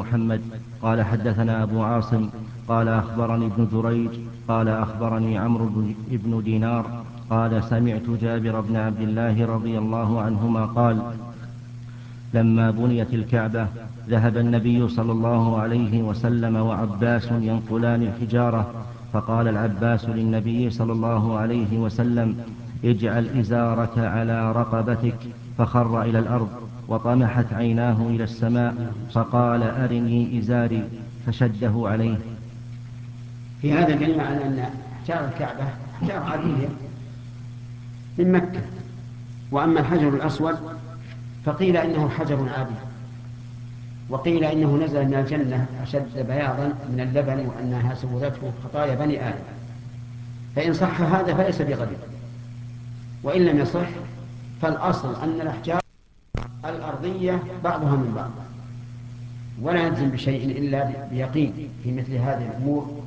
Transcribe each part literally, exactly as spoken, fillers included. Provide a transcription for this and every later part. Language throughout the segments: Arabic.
محمد قال حدثنا أبو عاصم قال أخبرني ابن جريج قال أخبرني عمرو بن دينار قال سمعت جابر بن عبد الله رضي الله عنهما قال لما بنيت الكعبة ذهب النبي صلى الله عليه وسلم وعباس ينقلان الحجارة، فقال العباس للنبي صلى الله عليه وسلم اجعل إزارك على رقبتك، فخر إلى الأرض وطمحت عيناه إلى السماء فقال أرني إزاري فشده عليه. في هذا دليل على أن أحجار الكعبة أحجار عادية من مكة. وأما الحجر الأسود فقيل إنه حجر عادي، وقيل إنه نزل من الجنة أشد بياضا من اللبن وأنها سولته خطايا بني آدم. فإن صح هذا فليس بغريب، وإن لم يصح فالأصل أن الأحجار الأرضية بعضها من بعض، ولا نلزم بشيء إلا بيقين في مثل هذه الأمور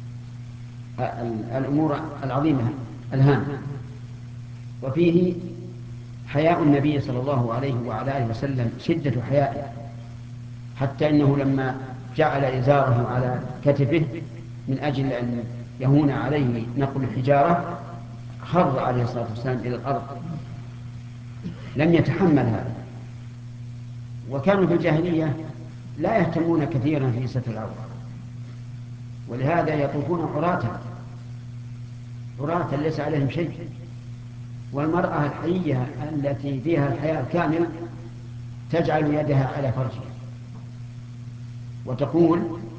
الأمور العظيمة الهامة. وفيه حياء النبي صلى الله عليه وعلى آله وسلم، شدة حيائه، حتى إنه لما جعل إزاره على كتفه من أجل أن يهون عليه نقل الحجارة خر عليه الصلاة والسلام إلى الأرض، لم يتحمل هذا. وكانوا في الجاهلية لا يهتمون كثيرا في ستر العورة، ولهذا يطوفون عراة عراة ليس عليهم شيء. والمرأة الحية التي فيها الحياء الكامل تجعل يدها على فرجها وتقول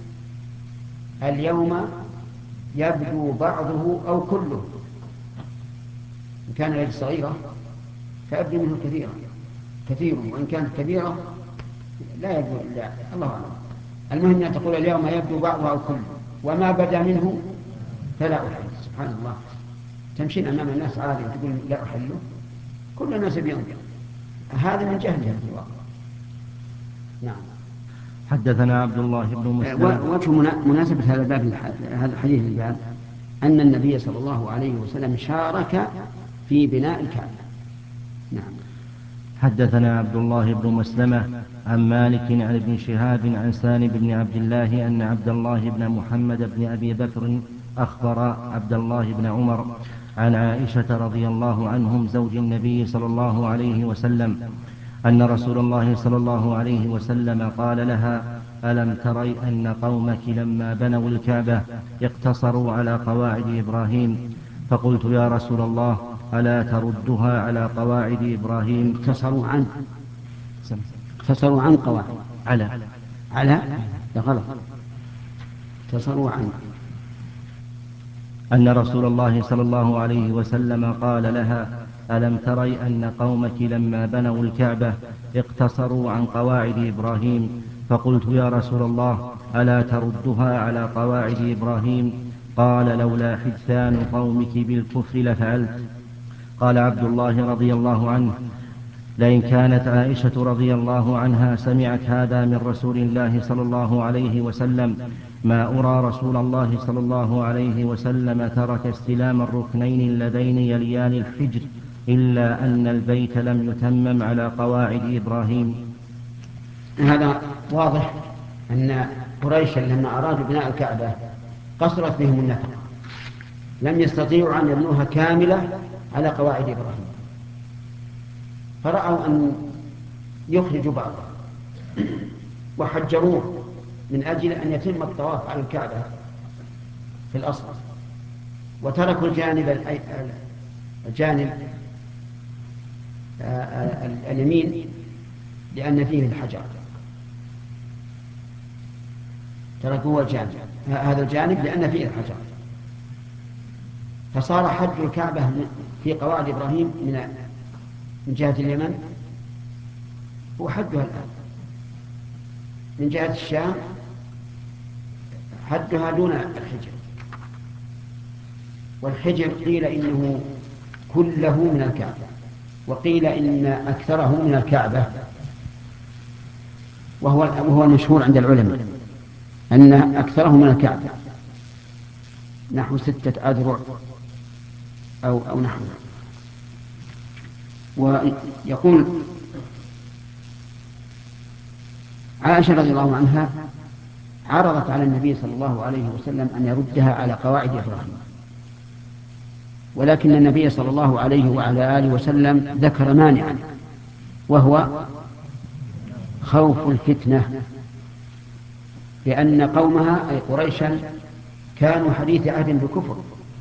اليوم يبدو بعضه أو كله، إن كان اليد صغيرة فأبدو منه كثيرا كثير، وإن كانت كبيرة لا يبدو إلا الله أعلم. المهم أن تقول اليوم يبدو بعضه أو كله، وما بدا منه فلا أحل. سبحان الله، تمشين أمام الناس عادي وتقول لا أحله، كل الناس بينظر. هذا من جهلها في الواقع. نعم. حدثنا عبد الله بن مسلم. وجه مناسبة هذا الباب هذا الحديث الباب أن النبي صلى الله عليه وسلم شارك في بناء الكعبة. نعم. حدثنا عبد الله بن مسلمة عن مالك عن ابن شهاب عن سالم بن عبد الله أن عبد الله بن محمد بن أبي بكر أخبر عبد الله بن عمر عن عائشة رضي الله عنهم زوج النبي صلى الله عليه وسلم أن رسول الله صلى الله عليه وسلم قال لها ألم تري أن قومك لما بنوا الكعبة اقتصروا على قواعد إبراهيم؟ فقلت يا رسول الله ألا تردها على قواعد إبراهيم؟ اقتصروا عن اقتصروا عن قواعد على على لا غلط، اقتصروا عن أن رسول الله صلى الله عليه وسلم قال لها ألم تري أن قومك لما بنوا الكعبة اقتصروا عن قواعد إبراهيم؟ فقلت يا رسول الله ألا تردها على قواعد إبراهيم؟ قال لولا حدثان قومك بالكفر لفعلت. قال عبد الله رضي الله عنه لئن كانت عائشة رضي الله عنها سمعت هذا من رسول الله صلى الله عليه وسلم ما أرى رسول الله صلى الله عليه وسلم ترك استلام الركنين اللذين يليان الحجر إلا أن البيت لم يتمم على قواعد إبراهيم. هذا واضح أن قريشا لما أرادوا بناء الكعبة قصرت بهم النفقة، لم يستطيعوا أن يبنوها كاملة على قواعد إبراهيم، فرأوا أن يخرجوا بعضها وحجروه من أجل أن يتم الطواف على الكعبة في الأصل، وتركوا الجانب الجانب اليمين لأن فيه الحجر، تركوا الجانب هذا الجانب لأن فيه الحجر، فصار حج الكعبة في قواعد إبراهيم من من جهة اليمن هو حدها الآن، من جهة الشام حدها دون الحجر. والحجر قيل إنه كله من الكعبة، وقيل إن أكثره من الكعبة، وهو وهو المشهور عند العلماء أن أكثره من الكعبة نحو ستة أذرع أو أو نحوه. ويقول عائشة رضي الله عنها عرضت على النبي صلى الله عليه وسلم أن يردها على قواعد إبراهيم، ولكن النبي صلى الله عليه وعلى آله وسلم ذكر مانعا، وهو خوف الفتنة، لأن قومها أي قريشا كانوا حديث عهد بكفر،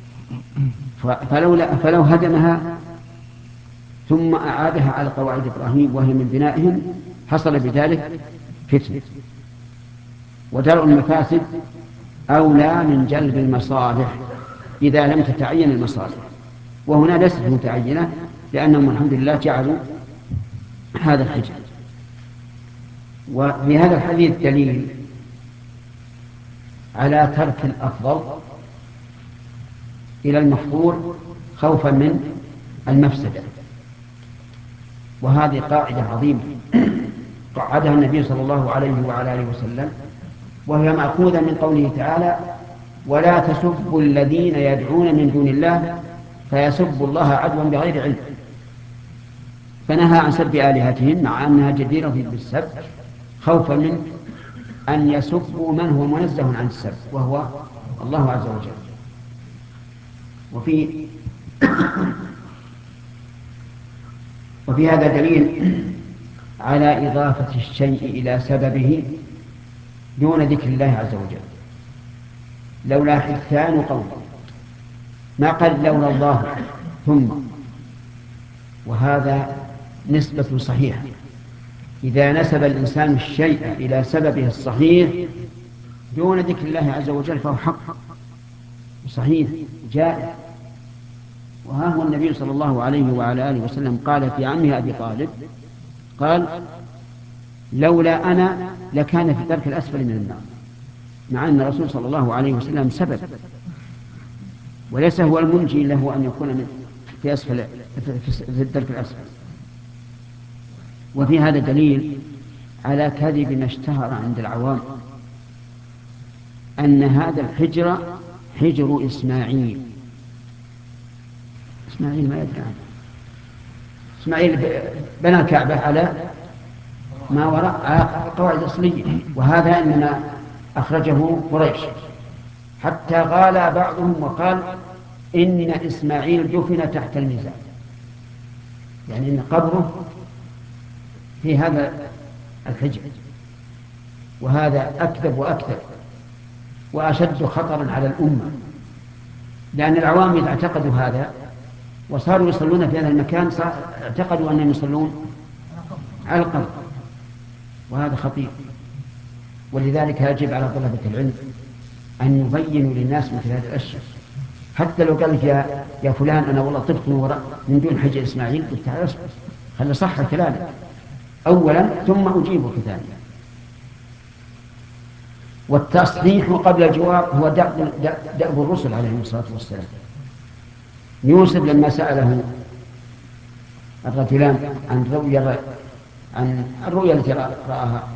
فلو, فلو هدمها ثم أعادها على قواعد إبراهيم وهي من بنائهم حصل بذلك فتنة. ودرء المفاسد أولى من جلب المصالح إذا لم تتعين المصالح، وهنا ليست متعينة، لأنهم الحمد لله جعلوا هذا الحجر. وفي هذا الحديث دليل على ترك الأفضل إلى المفضول خوفا من المفسدة، وهذه قاعدة عظيمة قعدها النبي صلى الله عليه وعلى آله وسلم، وهي مأخوذة من قوله تعالى: ولا تسبوا الذين يدعون من دون الله فيسبوا الله عدوا بغير علم. فنهى عن سب آلهتهم مع أنها جديرة بالسب خوفا من أن يسبوا من هو منزه عن السب وهو الله عز وجل. وفي وفي هذا دليل على إضافة الشيء إلى سببه دون ذكر الله عز وجل. لولا حدثان قوم، ما قال لولا الله ثم، وهذا نسبة صحيحة. إذا نسب الإنسان الشيء إلى سببه الصحيح دون ذكر الله عز وجل فهو حق صحيح جائز. وها هو النبي صلى الله عليه وعلى آله وسلم قال في عمه أبي طالب، قال: لولا أنا لكان في الدرك الأسفل من النار، مع أن الرسول صلى الله عليه وسلم سبب، وليس هو المنجي له أن يكون من في أسفل في الدرك الأسفل. وفي هذا دليل على كذب ما اشتهر عند العوام أن هذا الحجر حجر إسماعيل. إسماعيل ما يدري عنه. إسماعيل بنى الكعبة على ما وراء قواعد أصلية، وهذا إنما أخرجه قريش، حتى غال بعضهم وقال إن إسماعيل دفن تحت الميزان، يعني إن قبره في هذا الحجر. وهذا أكذب وأكذب وأشد خطرا على الأمة، لأن العوام إذا اعتقدوا هذا وصاروا يصلون في هذا المكان اعتقدوا أنهم يصلون على القبر، وهذا خطير. ولذلك يجب على طلبة العلم أن يبينوا للناس مثل هذه الأشياء. حتى لو قال يا يا فلان أنا والله طفت من وراء من دون حجر إسماعيل، قلت تعال اصبر خلي صح كلامك أولا ثم أجيبك ثانيا. والتصحيح قبل الجواب هو دأب الرسل عليهم الصلاة والسلام. يوسف لما سأله الرجلان عن رؤيا عن الرؤيا التي رآها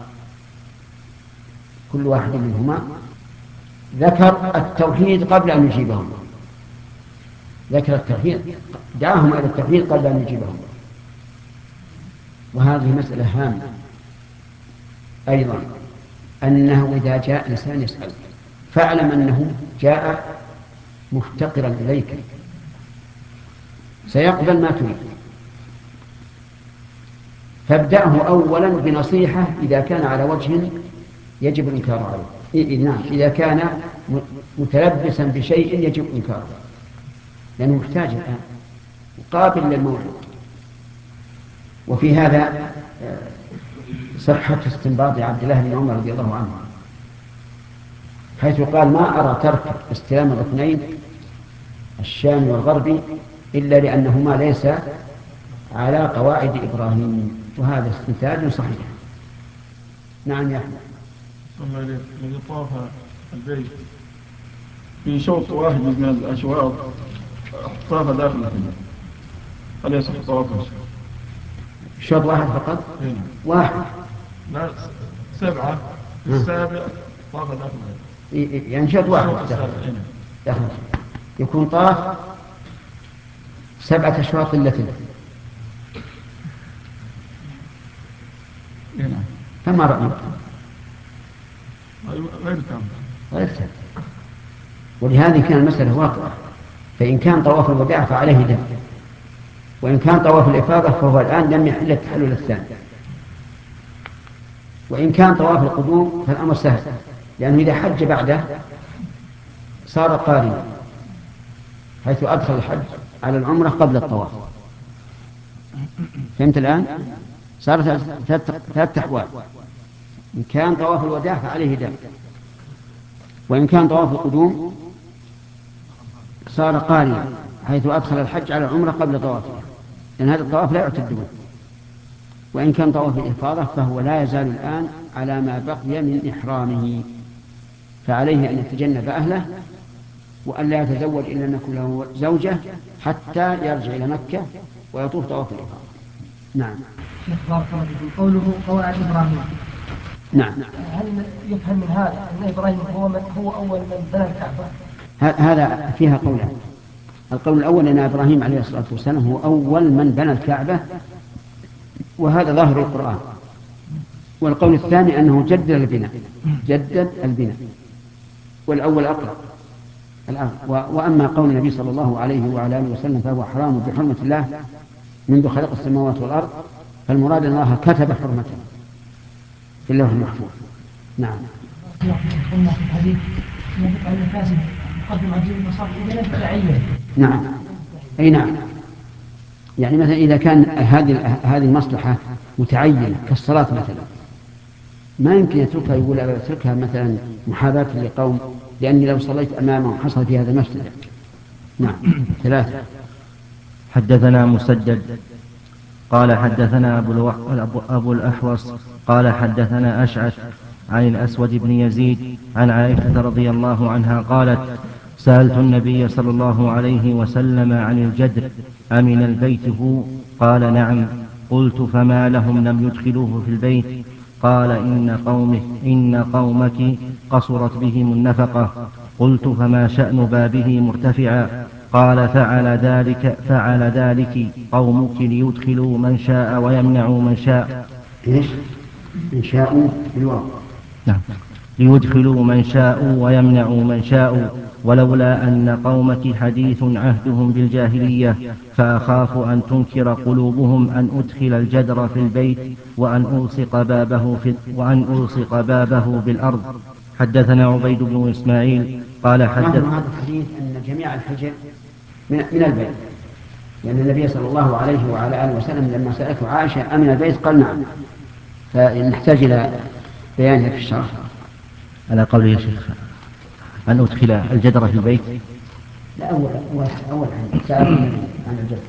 كل واحد منهما، ذكر التوحيد قبل أن يجيبهم، ذكر التوحيد، دعاهم إلى التوحيد قبل أن يجيبهم. وهذه مسألة هامة أيضا، أنه إذا جاء إنسان يسأل فاعلم أنه جاء مفتقرا إليك سيقبل ما تريد، فابدأه أولا بنصيحة إذا كان على وجه يجب الإنكار عليه. إيه نعم، إذا كان متلبسا بشيء يجب إنكاره لأنه محتاج الآن قابل للموعظة. وفي هذا صحة استنباط عبد الله بن عمر رضي الله عنه، حيث قال: ما أرى ترك استلام الركنين الشامي والغربي إلا لأنهما ليس على قواعد إبراهيم. وهذا استنتاج صحيح. نعم يا أحمد. الذي طاف البيت في شوط واحد من الأشواط طاف داخل الحجر، أليس طوافا؟ شوط واحد فقط؟ هنا. واحد؟ لا، سبعة. السابع طاف داخل الحجر، يعني شوط واحد داخل داخل يكون طاف سبعة أشواط إلا ثلث. فما رأيك؟ غير تام. غير تام. ولهذا كان المسألة واقعة، فإن كان طواف الوداع فعليه دم، وإن كان طواف الإفاضة فهو الآن لم يحل التحلل الثاني، وإن كان طواف القدوم فالأمر سهل، لأنه إذا حج بعده صار قارنا، حيث أدخل الحج على العمرة قبل الطواف. فهمت الآن؟ صار ثلاث أحوال: إن كان طواف الوداع فعليه دم، وإن كان طواف القدوم صار قارنا، حيث أدخل الحج على العمرة قبل طوافه، لأن هذا الطواف لا يعتد به. وإن كان طواف الإفاضة فهو لا يزال الآن على ما بقي من إحرامه، فعليه أن يتجنب أهله وأن لا يتزوج إلا أن يكون له زوجة حتى يرجع إلى مكة ويطوف طواف الإفاضة. نعم. شيخ بارك الله فيكم، قوله قواعد إبراهيم، نعم، هل يفهم من هذا أن إبراهيم هو من هو أول من بنى الكعبة؟ هذا فيها قولان. القول الأول أن إبراهيم عليه الصلاة والسلام هو أول من بنى الكعبة، وهذا ظاهر القرآن. والقول الثاني أنه جدد البناء، جدد البناء، والأول أقرب. وأما قول النبي صلى الله عليه وعلى آله وسلم فهو حرام بحرمة الله منذ خلق السماوات والأرض، فالمراد أن الله كتب حرمته في اللوح المحفوظ. نعم. قلنا في الحديث أن بقع المفاسد يقدم عجيب المصالح إذا لم تتعين. نعم، أي نعم. يعني مثلا إذا كان هذه هذه المصلحة متعينة كالصلاة مثلا، ما يمكن يتركها، يقول أنا أتركها مثلا محاباة لقوم، لأني لو صليت أمامهم حصل في هذا المفسدة. نعم. ثلاثة. حدثنا مسدد قال حدثنا أبو, الوح... أبو الأحوص قال حدثنا أشعث عن الأسود بن يزيد عن عائشة رضي الله عنها قالت: سألت النبي صلى الله عليه وسلم عن الجدر أمن البيت هو؟ قال: نعم. قلت: فما لهم لم يدخلوه في البيت؟ قال: إن قومك, إن قومك قصرت بهم النفقة. قلت: فما شأن بابه مرتفعا؟ قال: فعل ذلك, فعل ذلك قومك ليدخلوا من شاء ويمنعوا من شاء. إيش؟ من شاء بالواو. نعم. ليدخلوا من شاء ويمنعوا من شاء، ولولا أن قومك حديث عهدهم بالجاهلية فأخاف أن تنكر قلوبهم أن أدخل الجدر في البيت وأن ألصق بابه, في وأن ألصق بابه بالأرض. حدثنا عبيد بن إسماعيل قال حدث هذا الحديث أن جميع الحجر من, من البيت، لأن النبي صلى الله عليه وعلى آله وسلم لما سألته عائشة أمن البيت قال نعم، فنحتاج إلى بيانها في الشرح. على قوله يا شيخ أن أدخل الجدر في البيت. لا، أول أول سأل النبي عن الجدر.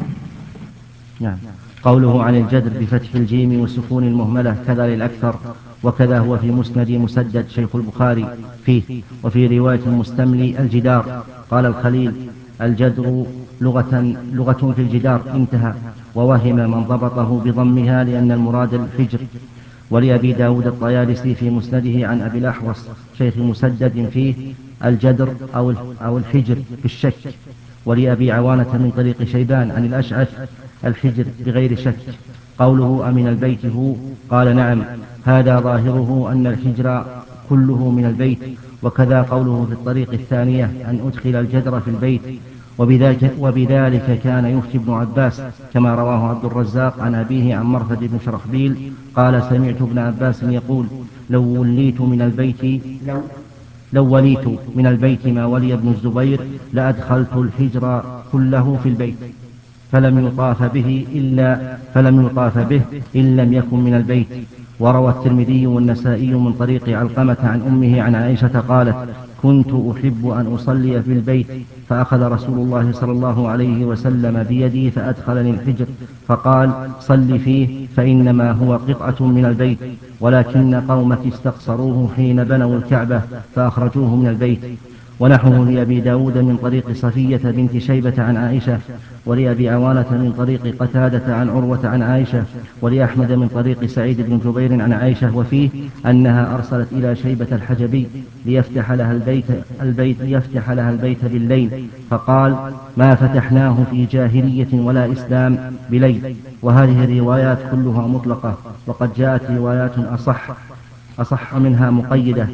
نعم. قوله عن الجدر بفتح الجيم والسكون المهملة كذا للأكثر، وكذا هو في مسند مسدد شيخ البخاري فيه. وفي رواية المستملي الجدار. قال الخليل: الجدر لغة, لغة في الجدار، انتهى. ووهم من ضبطه بضمها لأن المراد الحجر. ولأبي داود الطيالسي في مسنده عن أبي الأحوص شيخ مسدد فيه الجدر أو, أو الحجر بالشك. ولأبي عوانة من طريق شيبان عن الأشعث الحجر بغير شك. قوله أمن البيت هو؟ قال: نعم. هذا ظاهره أن الحجر كله من البيت. وكذا قوله في الطريق الثانية أن أدخل الجدر في البيت. وبذلك, وبذلك كان يفتي ابن عباس كما رواه عبد الرزاق عن أبيه عن مرثد بن شرحبيل قال: سمعت ابن عباس يقول: لو وليت من البيت لو لو وليت من البيت ما ولي ابن الزبير لأدخلت الحجر كله في البيت فلم يطاف به إلا فلم يطاف به إن لم يكن من البيت. وروى الترمذي والنسائي من طريق علقمة عن أمه عن عائشة قالت: كنت أحب أن أصلي في البيت فأخذ رسول الله صلى الله عليه وسلم بيدي فأدخلني الحجر فقال: صل فيه فإنما هو قطعة من البيت، ولكن قومك استقصروه حين بنوا الكعبة فأخرجوه من البيت. ونحوه لأبي داود من طريق صفية بنت شيبة عن عائشة، ولأبي عوانة من طريق قتادة عن عروة عن عائشة، ولأحمد من طريق سعيد بن جبير عن عائشة، وفيه أنها أرسلت إلى شيبة الحجبي ليفتح لها البيت, البيت, ليفتح لها البيت بالليل، فقال: ما فتحناه في جاهلية ولا إسلام بليل. وهذه الروايات كلها مطلقة، وقد جاءت روايات أصح أصح منها مقيدة،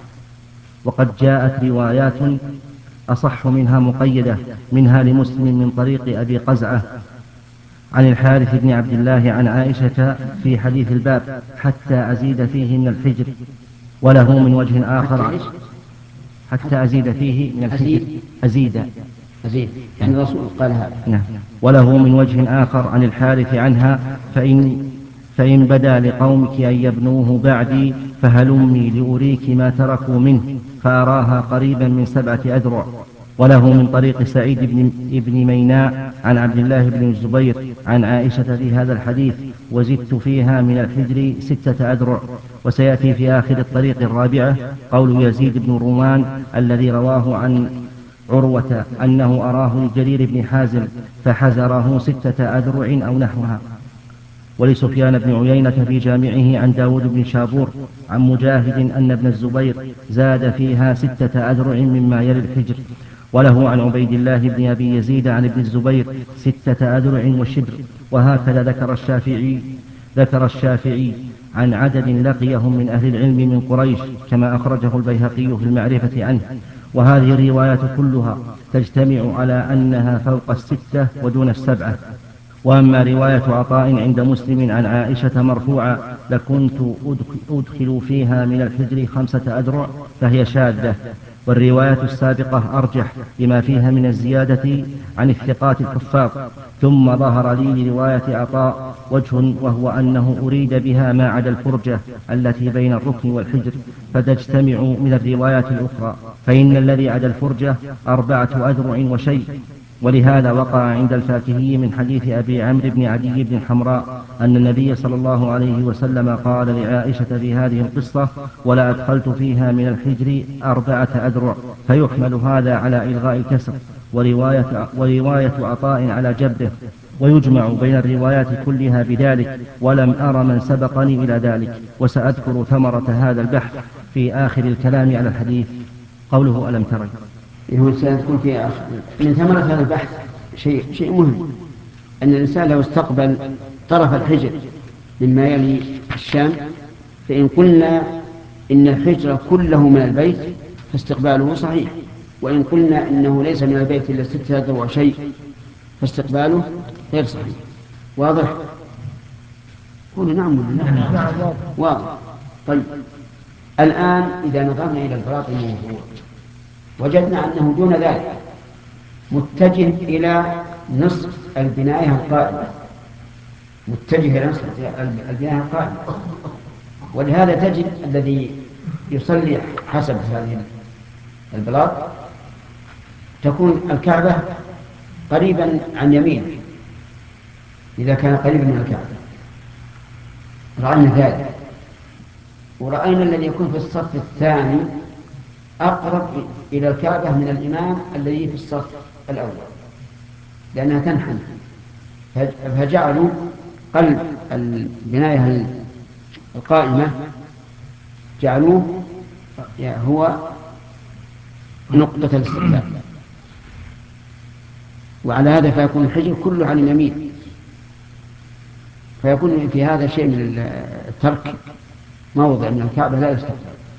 وقد جاءت روايات أصح منها مقيدة، منها لمسلم من طريق أبي قزعة عن الحارث بن عبد الله عن عائشة في حديث الباب حتى أزيد فيه من الحجر، وله من وجه آخر حتى أزيد فيه من الحجر أزيد أزيد يعني الرسول قال هذا. نعم. وله من وجه آخر عن الحارث عنها فإن, فإن بدا لقومك أن يبنوه بعدي فهلمي لأريك ما تركوا منه، فأراها قريبا من سبعة أذرع. وله من طريق سعيد بن, بن ميناء عن عبد الله بن الزبير عن عائشة في هذا الحديث وزدت فيها من الحجر ستة أذرع. وسيأتي في آخر الطريق الرابعة قول يزيد بن رومان الذي رواه عن عروة أنه أراه لجرير بن حازم فحزره ستة أذرع أو نحوها. ولسفيان بن عيينة في جامعه عن داود بن شابور عن مجاهد أن ابن الزبير زاد فيها ستة أذرع مما يلي الحجر. وله عن عبيد الله بن أبي يزيد عن ابن الزبير ستة أذرع وشبر. وهكذا ذكر الشافعي ذكر الشافعي عن عدد لقيهم من أهل العلم من قريش كما أخرجه البيهقي في المعرفة عنه. وهذه الروايات كلها تجتمع على أنها فوق الستة ودون السبعة. وأما رواية عطاء عند مسلم عن عائشة مرفوعة لكنت أدخل فيها من الحجر خمسة أذرع فهي شاذة. والرواية السابقة أرجح لما فيها من الزيادة عن الثقات الحفاظ. ثم ظهر لي لرواية عطاء وجه وهو أنه أريد بها ما عدا الفرجة التي بين الركن والحجر فتجتمع من الروايات الأخرى، فإن الذي عدا الفرجة أربعة أذرع وشيء. ولهذا وقع عند الفاكهي من حديث أبي عمرو بن عدي بن حمراء أن النبي صلى الله عليه وسلم قال لعائشة في هذه القصة ولا أدخلت فيها من الحجر أربعة أذرع، فيحمل هذا على إلغاء الكسر، ورواية, ورواية عطاء على جبره، ويجمع بين الروايات كلها بذلك، ولم أر من سبقني إلى ذلك. وسأذكر ثمرة هذا البحث في آخر الكلام على الحديث. قوله ألم تري يقول سيكون في آخر من ثمرة هذا البحث شيء شيء مهم، أن الإنسان لو استقبل طرف الحجر مما يلي الشام، فإن قلنا إن الحجر كله من البيت فاستقباله صحيح، وإن قلنا إنه ليس من البيت إلا ستة أذرع وشيء فاستقباله غير صحيح. واضح؟ قولوا نعم ولا لا؟ واضح. طيب الآن إذا نظرنا إلى البلاط الموضوع وجدنا أنه دون ذلك متجه إلى نصف البناية القائمة، متجه إلى نصف البناية القائمة. ولهذا تجد الذي يصلي حسب هذه البلاط تكون الكعبة قريبا عن يمينه إذا كان قريبا من الكعبة. رأينا ذلك، ورأينا الذي يكون في الصف الثاني أقرب إلى الكعبة من الإمام الذي في الصف الأول لأنها تنحني، فجعلوا قلب البناية القائمة جعلوه هو نقطة الاستقبال، وعلى هذا فيكون الحجر كله على اليمين، فيكون في هذا شيء من الترك موضع من الكعبة لا يستقبل.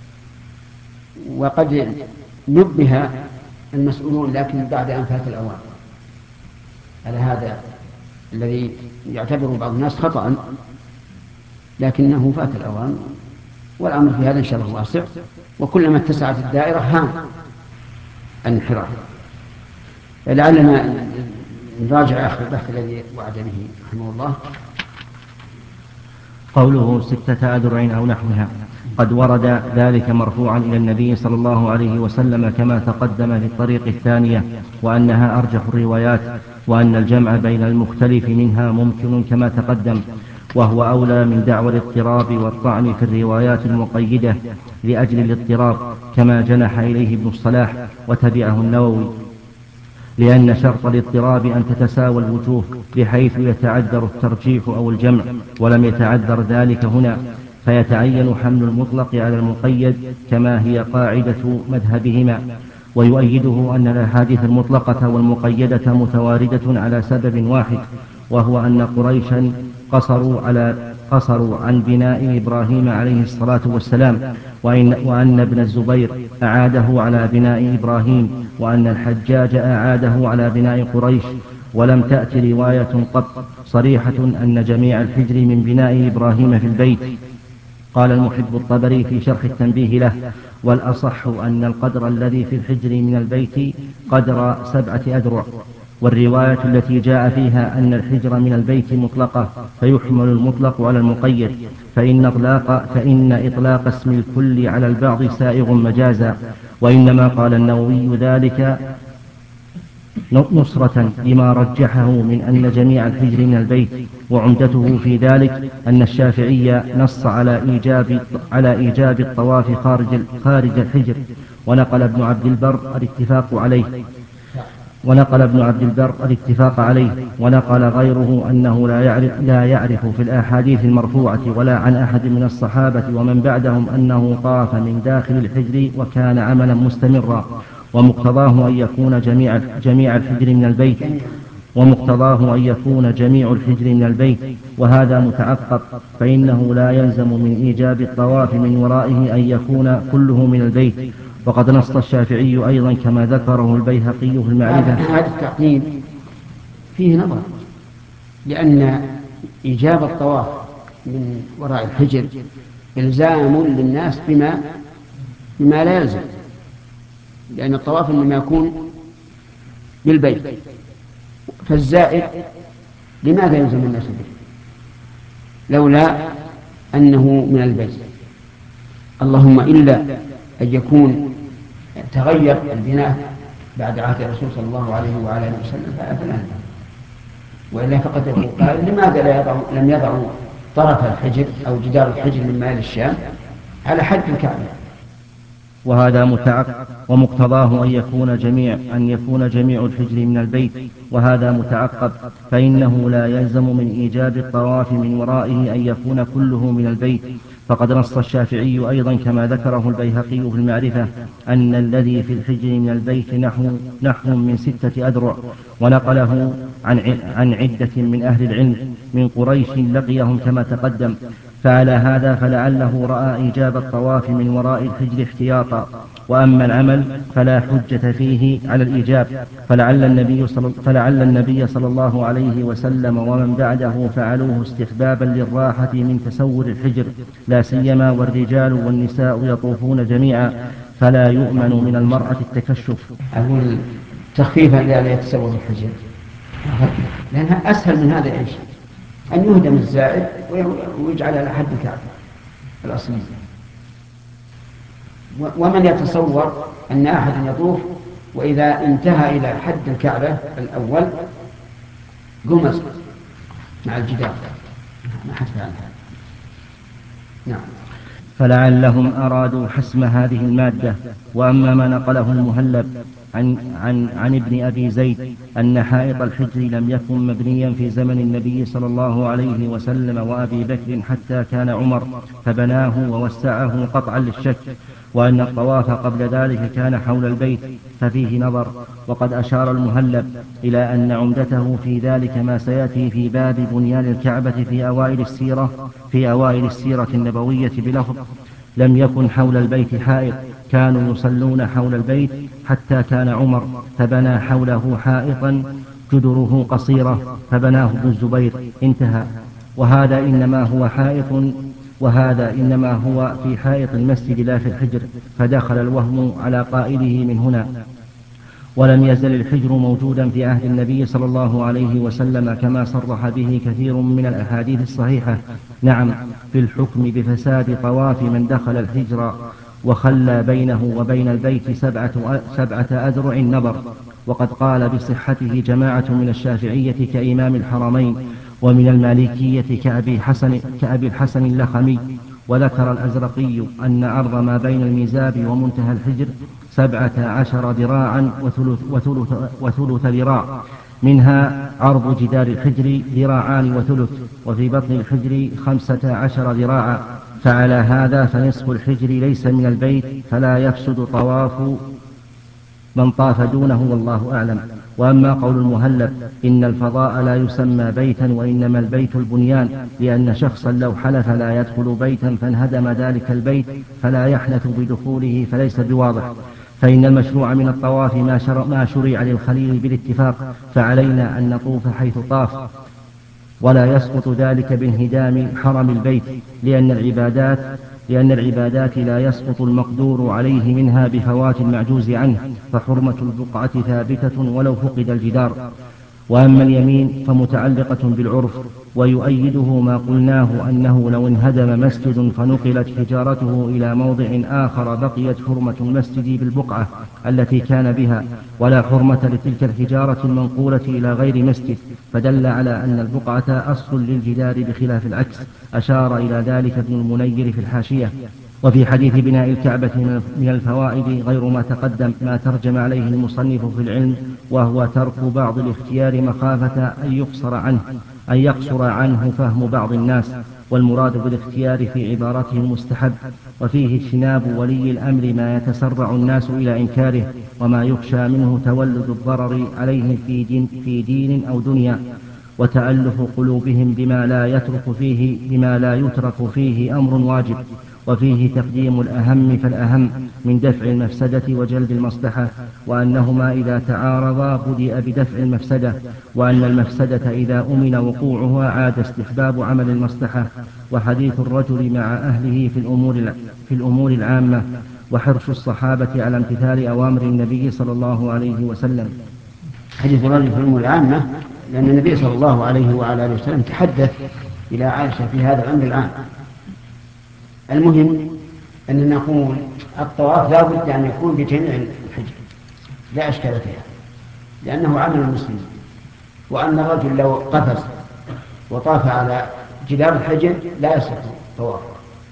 وقد نبه المسؤولون لكن بعد أن فات الأوان على هذا الذي يعتبر بعض الناس خطأ، لكنه فات الأوان، والأمر في هذا إن شاء الله واسع، وكلما اتسعت الدائرة هان الانحراف. لعلنا نراجع آخر البحث الذي وعد به رحمه الله. قوله ستة أذرع أو نحوها قد ورد ذلك مرفوعا إلى النبي صلى الله عليه وسلم كما تقدم في الطريق الثانية، وأنها أرجح الروايات، وأن الجمع بين المختلف منها ممكن كما تقدم، وهو أولى من دعوى الاضطراب والطعن في الروايات المقيدة لأجل الاضطراب، كما جنح إليه ابن الصلاح وتبعه النووي، لأن شرط الاضطراب أن تتساوى الوجوه بحيث يتعذر الترجيح أو الجمع، ولم يتعذر ذلك هنا، فيتعين حمل المطلق على المقيد كما هي قاعدة مذهبهما. ويؤيده أن الأحاديث المطلقة والمقيدة متواردة على سبب واحد، وهو أن قريشا قصروا على قصروا عن بناء إبراهيم عليه الصلاة والسلام، وإن, وأن ابن الزبير أعاده على بناء إبراهيم، وأن الحجاج أعاده على بناء قريش. ولم تأت رواية قط صريحة أن جميع الحجر من بناء إبراهيم في البيت. قال المحب الطبري في شرح التنبيه له: والأصح أن القدر الذي في الحجر من البيت قدر سبعة أذرع. والرواية التي جاء فيها أن الحجر من البيت مطلقة، فيحمل المطلق على المقيد، فإن إطلاق, فإن إطلاق اسم الكل على البعض سائغ مجازا. وإنما قال النووي ذلك نصرة لما رجحه من أن جميع الحجر من البيت، وعمدته في ذلك أن الشافعي نص على إيجاب, على إيجاب الطواف خارج, خارج الحجر، ونقل ابن عبد البر الاتفاق عليه ونقل ابن عبد البر الاتفاق عليه ونقل غيره أنه لا يعرف, لا يعرف في الأحاديث المرفوعة ولا عن أحد من الصحابة ومن بعدهم أنه طاف من داخل الحجر وكان عملا مستمرا، ومقتضاه أن يكون جميع, جميع الحجر من البيت ومقتضاه أن يكون جميع الحجر من البيت وهذا متعقب، فإنه لا يلزم من إيجاب الطواف من ورائه أن يكون كله من البيت. وقد نص الشافعي أيضا كما ذكره البيهقي في المعرفة. هذا التعقيد فيه نظر، لأن إيجاب الطواف من وراء الحجر إلزام للناس بما, بما لا يلزم، لأن الطواف إنما يكون بالبيت، فالزائد لماذا يلزم الناس به لولا أنه من البيت؟ اللهم إلا أن يكون تغير البناء بعد عهد الرسول صلى الله عليه وعلى اله وسلم فلا، وإلا فقد يقول قال لماذا لا يضع لم يضعوا طرف الحجر أو جدار الحجر من مال الشام على حد الكعبة؟ وهذا متعقب، ومقتضاه أن يكون جميع أن يكون جميع الحجر من البيت، وهذا متعقب، فإنه لا يلزم من إيجاب الطواف من ورائه أن يكون كله من البيت. فقد نص الشافعي أيضا كما ذكره البيهقي في المعرفة أن الذي في الحجر من البيت نحو, نحو من ستة أذرع، ونقله عن, عن عدة من أهل العلم من قريش لقيهم كما تقدم. فعلى هذا فلعله رأى إيجاب الطواف من وراء الحجر احتياطا، وأما العمل فلا حجة فيه على الإيجاب، فلعل النبي صلى, فلعل النبي صلى الله عليه وسلم ومن بعده فعلوه استحبابا للراحة من تسور الحجر، لا سيما والرجال والنساء يطوفون جميعا، فلا يؤمن من المرأة التكشف. أقول تخفيفا لا يتسور الحجر، لأنها أسهل من هذا إيش؟ أن يهدم الزائد ويجعل على حد الكعبة الأصلي. ومن يتصور أن أحد يطوف وإذا انتهى إلى حد الكعبة الأول قمز مع الجدار، ما حد فعل هذا. نعم. فلعلهم أرادوا حسم هذه المادة. وأما ما نقله المهلب عن, عن, عن ابن أبي زيد أن حائط الحجر لم يكن مبنيا في زمن النبي صلى الله عليه وسلم وأبي بكر حتى كان عمر فبناه ووسعه قطعا للشك، وأن الطواف قبل ذلك كان حول البيت، ففيه نظر. وقد أشار المهلب إلى أن عمدته في ذلك ما سيأتي في باب بنيان الكعبة في أوائل السيرة في أوائل السيرة النبوية بلفظ: لم يكن حول البيت حائط، كانوا يصلون حول البيت حتى كان عمر فبنى حوله حائطا جدره قصيرة فبناه ابن الزبير. انتهى. وهذا إنما هو حائط وهذا إنما هو في حائط المسجد لا في الحجر، فدخل الوهم على قائله من هنا. ولم يزل الحجر موجودا في عهد النبي صلى الله عليه وسلم كما صرح به كثير من الأحاديث الصحيحة. نعم، في الحكم بفساد طواف من دخل الحجر وخلى بينه وبين البيت سبعة, سبعة أذرع نظر. وقد قال بصحته جماعة من الشافعية كإمام الحرمين، ومن المالكية كأبي, حسن كأبي الحسن اللخمي. وذكر الأزرقي أن عرض ما بين الميزاب ومنتهى الحجر سبعة عشر ذراعا وثلث, وثلث, وثلث ذراع، منها عرض جدار الحجر ذراعان وثلث، وفي بطن الحجر خمسة عشر ذراعا. فعلى هذا فنصف الحجر ليس من البيت، فلا يفسد طواف من طاف دونه، والله أعلم. وأما قول المهلب إن الفضاء لا يسمى بيتا وإنما البيت البنيان لأن شخصا لو حلف لا يدخل بيتا فانهدم ذلك البيت فلا يحنث بدخوله فليس بواضح. فإن المشروع من الطواف ما, شرع ما شرع للخليل بالاتفاق، فعلينا أن نطوف حيث طاف، ولا يسقط ذلك بانهدام حرم البيت، لأن العبادات لأن العبادات لا يسقط المقدور عليه منها بفوات المعجوز عنه، فحرمة البقعة ثابتة ولو فقد الجدار. وأما اليمين فمتعلقة بالعرف، ويؤيده ما قلناه أنه لو انهدم مسجد فنقلت حجارته إلى موضع آخر بقيت حرمة المسجد بالبقعة التي كان بها، ولا حرمة لتلك الحجارة المنقولة إلى غير مسجد، فدل على أن البقعة أصل للجدار بخلاف العكس. أشار إلى ذلك ابن المنير في الحاشية. وفي حديث بناء الكعبة من الفوائد غير ما تقدم ما ترجم عليه المصنف في العلم، وهو ترك بعض الاختيار مخافة أن يقصر عنه أن يقصر عنه فهم بعض الناس، والمراد بالاختيار في عبارته المستحب، وفيه اجتناب ولي الأمر ما يتسرع الناس إلى إنكاره وما يخشى منه تولد الضرر عليهم في دين, في دين أو دنيا، وتألف قلوبهم بما لا يترك فيه بما لا يترك فيه أمر واجب. وفيه تقديم الأهم فالأهم من دفع المفسدة وجلب المصلحة، وأنهما إذا تعارضا بدأ بدفع المفسدة، وأن المفسدة إذا أمن وقوعها عاد استحباب عمل المصلحة. وحديث الرجل مع أهله في الأمور, في الأمور العامة، وحرص الصحابة على امتثال أوامر النبي صلى الله عليه وسلم. حديث الرجل في الأمور العامة لأن النبي صلى الله عليه وعلى آله وسلم تحدث إلى عائشة في هذا الأمر العام. المهم أن نقول الطواف لا بد أن يكون بجميع الحجر لا أشكال فيها، لأنه عمل المسلمين. وأن الرجل لو قفز وطاف على جدار الحجر لا يصح طوافه.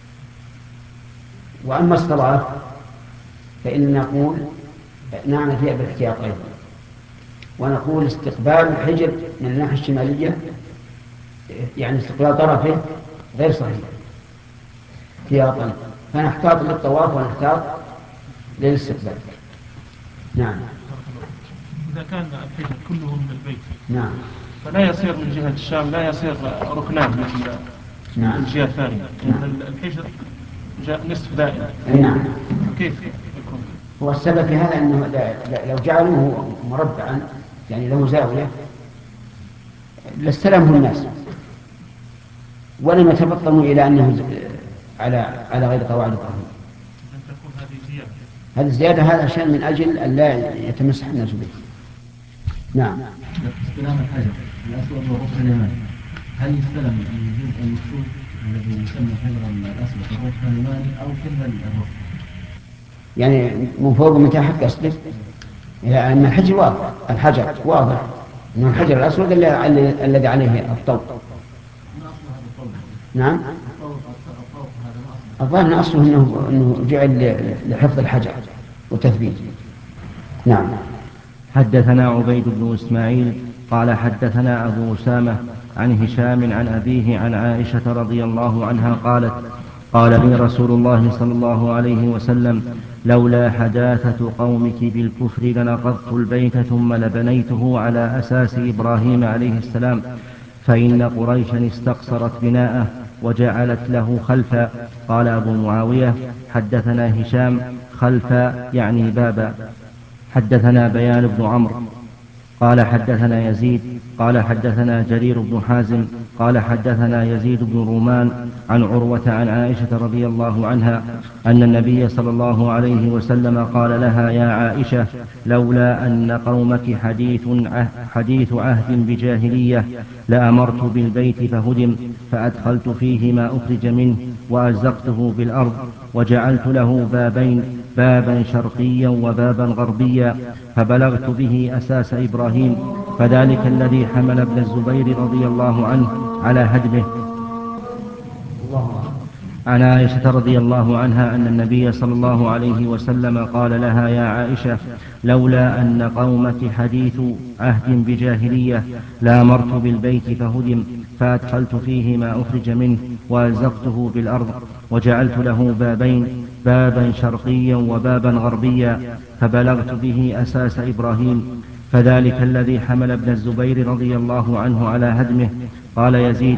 وأما الصلاة فإن نقول نعمل فيها بالاحتياط أيضا، ونقول استقبال الحجر من الناحية الشمالية يعني استقبال طرفه غير صحيح احتياطا، فنحتاط للطواف ونحتاط للاستقبال. نعم. إذا كان الحجر كله من البيت نعم فلا يصير من جهة الشام لا يصير ركنان مثل نعم. الجهة الثانية، لأن الحجر جاء نصف دائرة. نعم. كيف يكون؟ هو السبب في هذا أنه لو جعلوه مربعا يعني له زاوية لاستلمه الناس ولم يتبطنوا إلى أنه على على غير قواعد إبراهيم. هذه الزيادة هذا عشان من أجل أن لا يتمسح الناس به. نعم. استلام الحجر الأسود والركن اليماني، هل يستلم الجزء المكتوب الذي يسمى الحجر الأسود والركن اليماني أو كل الركن؟ يعني من فوق من تحت قصدك؟ يعني الحجر واضح، الحجر واضح إنه الحجر الأسود الذي عليه الطوق. نعم. الظاهر أصله إنه إنه جعل لحفظ الحجر وتثبيته. نعم. حدثنا عبيد بن إسماعيل قال حدثنا أبو أسامة عن هشام عن أبيه عن عائشة رضي الله عنها قالت قال لي رسول الله صلى الله عليه وسلم لولا حداثة قومك بالكفر لنقضت البيت ثم لبنيته على أساس إبراهيم عليه السلام، فإن قريشا استقصرت بناءه وجعلت له خلفا. قال أبو معاوية حدثنا هشام خلفا يعني بابا. حدثنا بيان بن عمرو قال حدثنا يزيد قال حدثنا جرير بن حازم قال حدثنا يزيد بن رومان عن عروة عن عائشة رضي الله عنها أن النبي صلى الله عليه وسلم قال لها يا عائشة لولا أن قومك حديث حديث عهد بجاهلية لأمرت بالبيت فهدم فأدخلت فيه ما أخرج منه وأزقته بالأرض وجعلت له بابين بابا شرقيا وبابا غربيا فبلغت به أساس إبراهيم، فذلك الذي حمل ابن الزبير رضي الله عنه على هدمه. عن عائشة رضي الله عنها أن النبي صلى الله عليه وسلم قال لها يا عائشة لولا أن قومك حديث عهد بجاهلية لأمرت بالبيت فهدم فأدخلت فيه ما أخرج منه وألزقته بالأرض وجعلت له بابين بابا شرقيا وبابا غربيا فبلغت به أساس إبراهيم، فذلك الذي حمل ابن الزبير رضي الله عنه على هدمه. قال يزيد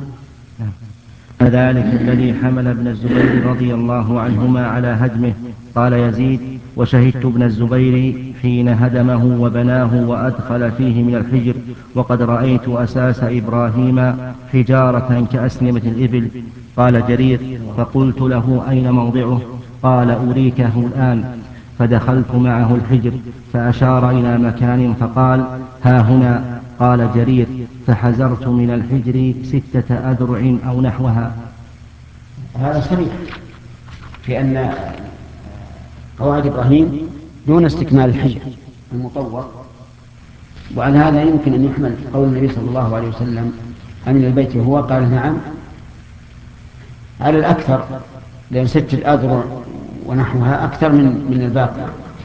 فذلك الذي حمل ابن الزبير رضي الله عنهما على هدمه. قال يزيد وشهدت ابن الزبير حين هدمه وبناه وأدخل فيه من الحجر، وقد رأيت أساس إبراهيم حجارة كأسنمة الإبل. قال جرير فقلت له أين موضعه؟ قال أريكه الآن. فدخلت معه الحجر فأشار إلى مكان فقال ها هنا. قال جرير فحزرت من الحجر ستة أذرع أو نحوها. هذا صريح في أن قواعد إبراهيم دون استكمال الحجر المطور، وعلى هذا يمكن أن يحمل قول النبي صلى الله عليه وسلم أمن البيت هو قال نعم على الأكثر، لأن ستة أذرع ونحوها أكثر من من الباقي.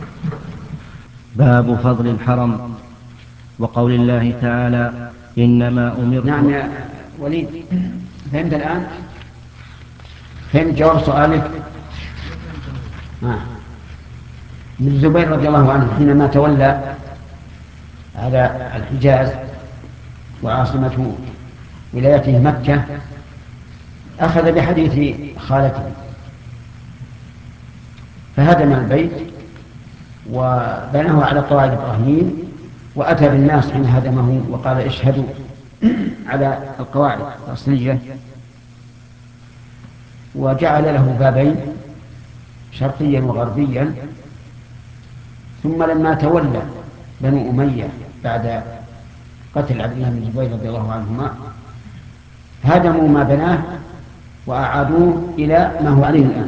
باب فضل الحرم وقول الله تعالى إنما أمرت. نعم يا وليد، فهمت الآن؟ فهمت جواب سؤالك؟ آه. ابن الزبير رضي الله عنه حينما تولى على الحجاز وعاصمته ولايته مكة أخذ بحديث خالته فهدم البيت وبناه على قواعد إبراهيم، وأتى بالناس حين هدمه وقال اشهدوا على القواعد الأصلية، وجعل له بابين شرقيا وغربيا. ثم لما تولى بنو أمية بعد قتل عبد الله بن الزبير رضي الله عنهما هدموا ما بناه وأعادوه إلى ما هو عليه الآن.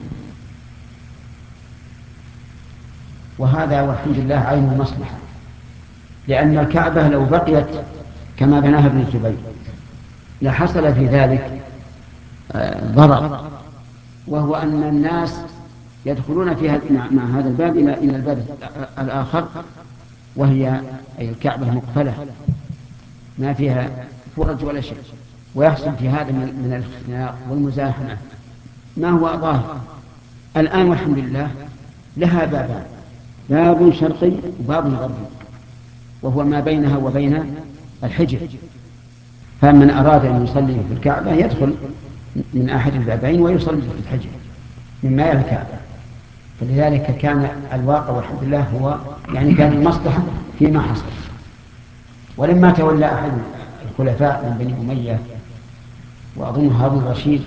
وهذا والحمد لله عين المصلحة، لأن الكعبة لو بقيت كما بناها ابن الزبير لحصل في ذلك ضرر، وهو أن الناس يدخلون فيها مع هذا الباب إلى إلى الباب الآخر، وهي أي الكعبة مقفلة ما فيها فرج ولا شيء، ويحصل في هذا من الاختناق والمزاحمة ما هو ظاهر. الآن والحمد لله لها بابان، باب شرقي وباب غربي، وهو ما بينها وبين الحجر، فمن أراد أن يصلي في الكعبة يدخل من أحد البابين ويصلي في الحجر مما يلي الكعبة. فلذلك كان الواقع والحمد لله هو يعني كان المصلحة فيما حصل. ولما تولى أحد الخلفاء من بني أمية وأظن هارون الرشيد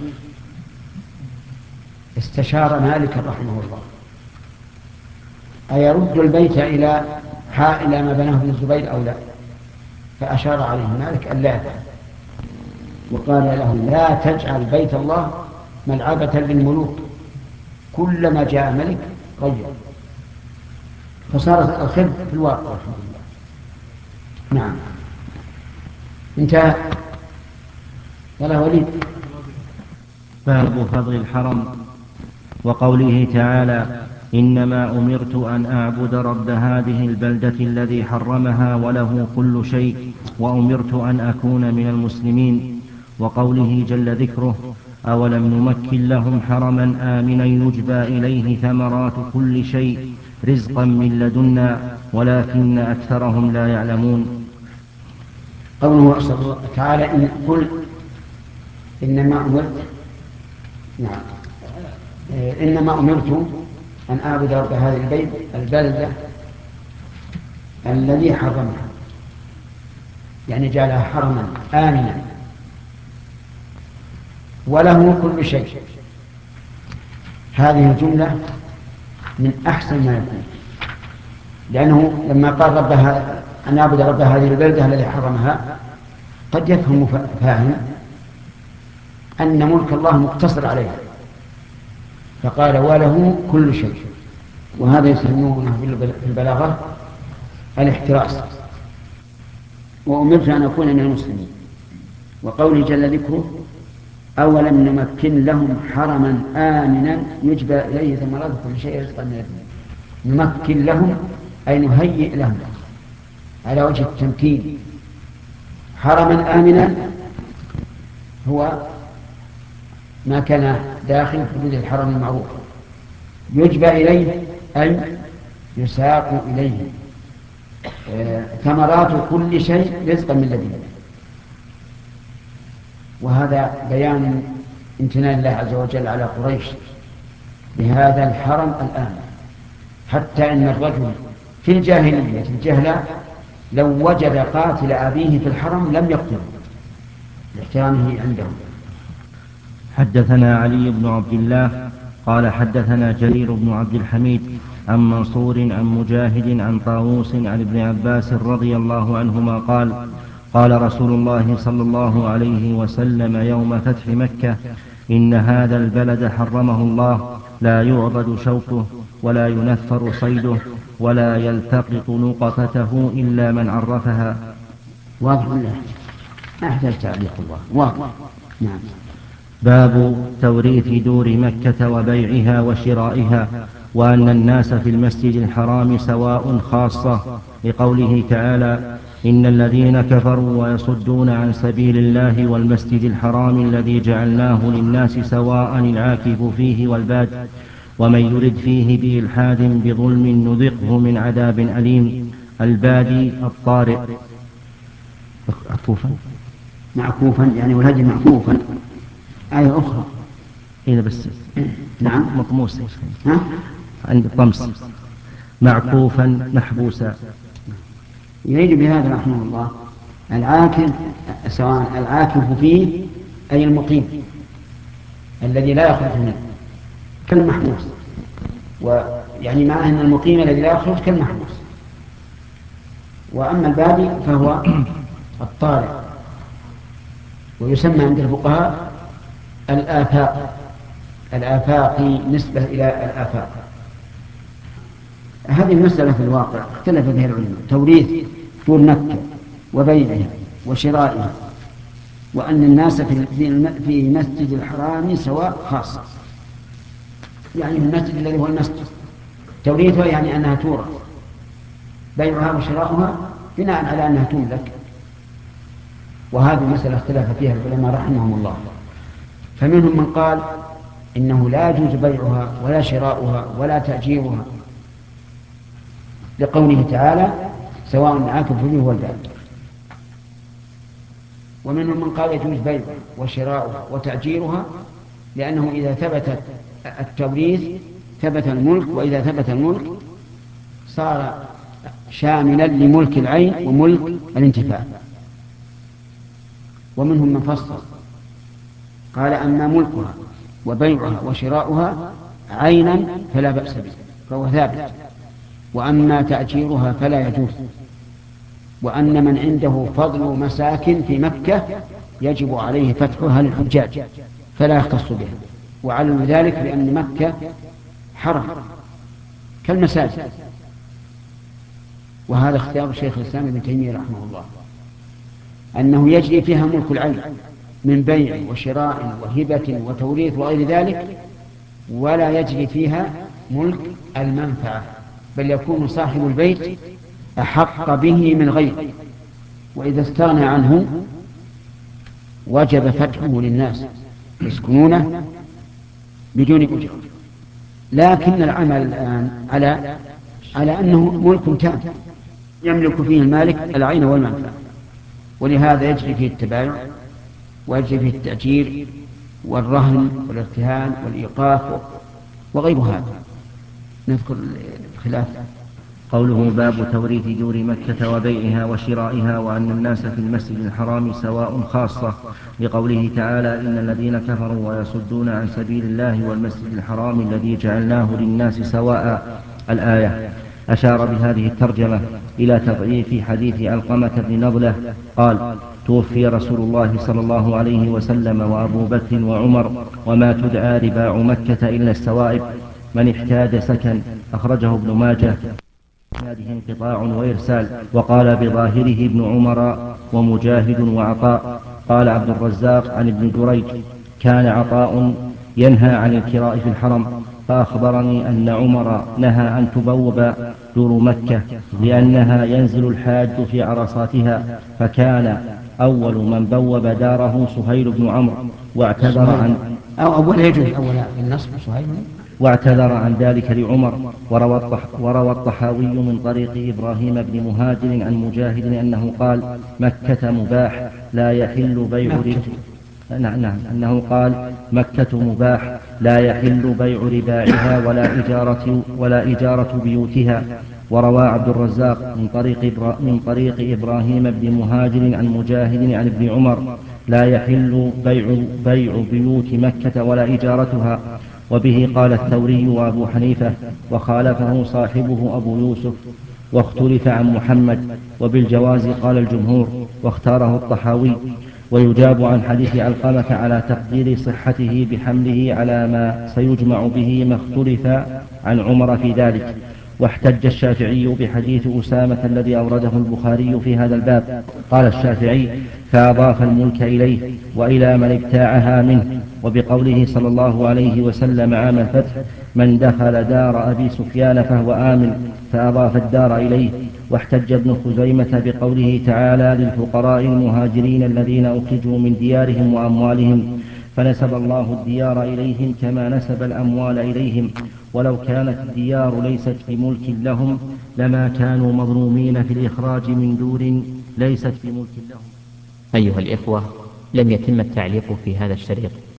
استشار مالك رحمه الله أيرد البيت إلى إلى ما بناه ابن الزبير أو لا، فأشار عليه مالك أن لا يفعل، وقال له لا تجعل بيت الله ملعبة للملوك، كلما جاء ملك غير. فصار الخير في الواقع والحمد لله. نعم انتهى. يلا وليد. باب فضل الحرم وقوله تعالى إنما أمرت أن أعبد رب هذه البلدة الذي حرمها وله كل شيء وأمرت أن أكون من المسلمين. وقوله جل ذكره أولم نمكن لهم حرما آمنا يجبى إليه ثمرات كل شيء رزقا من لدنا ولكن أكثرهم لا يعلمون. قوله تعالى إن قل إنما أمرت نعم إنما أمرت أن أعبد رب هذه البيت البلدة الذي حرمها، يعني جعلها حرما آمنا وله كل شيء. هذه الجملة من أحسن ما يكون، لأنه لما قال ربها أن أعبد رب هذه البلدة الذي حرمها قد يفهم فاهم أن ملك الله مقتصر عليها، فقال وله كل شيء، وهذا يسمونه في البلاغة الاحتراس. وأمرت أن أكون من المسلمين. وقوله جل ذكره أولم نمكن لهم حرما آمنا يجبى إليه ثمرات كل شيء رزقا من لدنا. نمكن لهم أي نهيئ لهم على وجه التمكين. حرما آمنا هو ما كان داخل حدود الحرم المعروف، يجبى إليه أي يساق إليه ثمرات كل شيء رزقا من لدنه. وهذا بيان امتنان الله عز وجل على قريش بهذا الحرم الآن، حتى إن الرجل في الجاهلية الجهلة لو وجد قاتل أبيه في الحرم لم يقتله لاحترامه عندهم. حدثنا علي بن عبد الله قال حدثنا جرير بن عبد الحميد عن منصور عن مجاهد عن طاووس عن ابن عباس رضي الله عنهما قال قال رسول الله صلى الله عليه وسلم يوم فتح مكة: إن هذا البلد حرمه الله، لا يعضد شوكه ولا ينفر صيده ولا يلتقط نقطته إلا من عرفها. واضح الله، ما أحتاج تعليق الله، واضح. نعم. باب توريث دور مكة وبيعها وشرائها، وأن الناس في المسجد الحرام سواء خاصة، لقوله تعالى: إن الذين كفروا ويصدون عن سبيل الله والمسجد الحرام الذي جعلناه للناس سواء العاكف فيه والباد، ومن يرد فيه بإلحاد بظلم نذقه من عذاب أليم. البادي الطارئ. معكوفا معكوفا يعني والهدي معكوفا. آية أخرى إذا بس نعم مطموس ها؟ عند الطمس معكوفا محبوسا. يريد بهذا رحمه الله العاكف، سواء العاكف فيه أي المقيم الذي لا يخرج منه كالمحبوس، ويعني معناه أن المقيم الذي لا يخرج كالمحبوس. وأما البادي فهو الطارئ، ويسمى عند الفقهاء الآفاق، الآفاقي نسبة إلى الآفاق. هذه المسألة في الواقع اختلف فيها العلماء: توريث دور مكة وبيعها وشرائها، وأن الناس في مسجد الحرام سواء خاصة، يعني المسجد الذي هو المسجد. توريثها يعني أنها تورث، بيعها وشراؤها بناء على أنها تملك. وهذه المسألة اختلف فيها العلماء رحمهم الله، فمنهم من قال إنه لا يجوز بيعها ولا شراؤها ولا تأجيرها، لقوله تعالى: سواء العاكف فيه والباد. ومنهم من قال يجوز بيعها وشراؤها وتأجيرها، لأنه إذا ثبت التوريث ثبت الملك، وإذا ثبت الملك صار شاملا لملك العين وملك الانتفاع. ومنهم من فصل قال: أما ملكها وبيعها وشراؤها عينا فلا بأس به، فهو ثابت، وأما تأجيرها فلا يجوز، وأن من عنده فضل مساكن في مكة يجب عليه فتحها للحجاج فلا يختص بها، وعلم ذلك بأن مكة حرم كالمساجد. وهذا اختيار شيخ الإسلام ابن تيمية رحمه الله، أنه يجري فيها ملك العين من بيع وشراء وهبة وتوريث وغير ذلك، ولا يجري فيها ملك المنفعة، بل يكون صاحب البيت أحق به من غيره، وإذا استغنى عنه وجب فتحه للناس يسكنونه بدون أجرة. لكن العمل الآن على على أنه ملك تام يملك فيه المالك العين والمنفعة، ولهذا يجري فيه التبايع ويجري فيه التأجير والرهن والارتهان والإيقاف وغير هذا. نذكر الخلاف. قوله: باب توريث دور مكة وبيعها وشرائها، وأن الناس في المسجد الحرام سواء خاصة، لقوله تعالى: إن الذين كفروا ويصدون عن سبيل الله والمسجد الحرام الذي جعلناه للناس سواء. الآية. أشار بهذه الترجمة إلى تضعيف حديث علقمة بن نضلة قال: توفي رسول الله صلى الله عليه وسلم وأبو بكر وعمر وما تدعى رباع مكة إلا السوائب، من احتاج سكن. أخرجه ابن ماجه، هذه انقطاع وإرسال، وقال بظاهره ابن عمر ومجاهد وعطاء. قال عبد الرزاق عن ابن جريج: كان عطاء ينهى عن الكراء في الحرم، فأخبرني أن عمر نهى أن تبوب دور مكة لأنها ينزل الحاج في عرصاتها، فكان أول من بوب داره سهيل بن عمرو واعتذر عن أو أول يجوز أول النصب سهيل واعتذر عن ذلك لعمر. وروى, الطح وروى الطحاوي من طريق إبراهيم بن مهاجر عن مجاهد أنه قال مكة مباح لا يحل بيع نعم نعم أنه قال مكة مباح لا يحل بيع رباعها ولا إجارة, ولا إجارة بيوتها. وروى عبد الرزاق من طريق, إبرا من طريق إبراهيم بن مهاجر عن مجاهد عن ابن عمر لا يحل بيع, بيع بيوت مكة ولا إجارتها. وبه قال الثوري وأبو حنيفة، وخالفه صاحبه أبو يوسف، واختلف عن محمد. وبالجواز قال الجمهور، واختاره الطحاوي. ويجاب عن حديث علقمة على تقدير صحته بحمله على ما سيجمع به ما اختلف عن عمر في ذلك. واحتج الشافعي بحديث أسامة الذي أورده البخاري في هذا الباب. قال الشافعي: فأضاف الملك إليه وإلى من ابتاعها منه. وبقوله صلى الله عليه وسلم عام الفتح: من دخل دار أبي سفيان فهو آمن، فأضاف الدار إليه. واحتج ابن خزيمة بقوله تعالى: للفقراء المهاجرين الذين أخرجوا من ديارهم وأموالهم، فنسب الله الديار إليهم كما نسب الأموال إليهم. ولو كانت الديار ليست بملك لهم لما كانوا مظلومين في الإخراج من دور ليست بملك لهم. أيها الإخوة، لم يتم التعليق في هذا الشريط،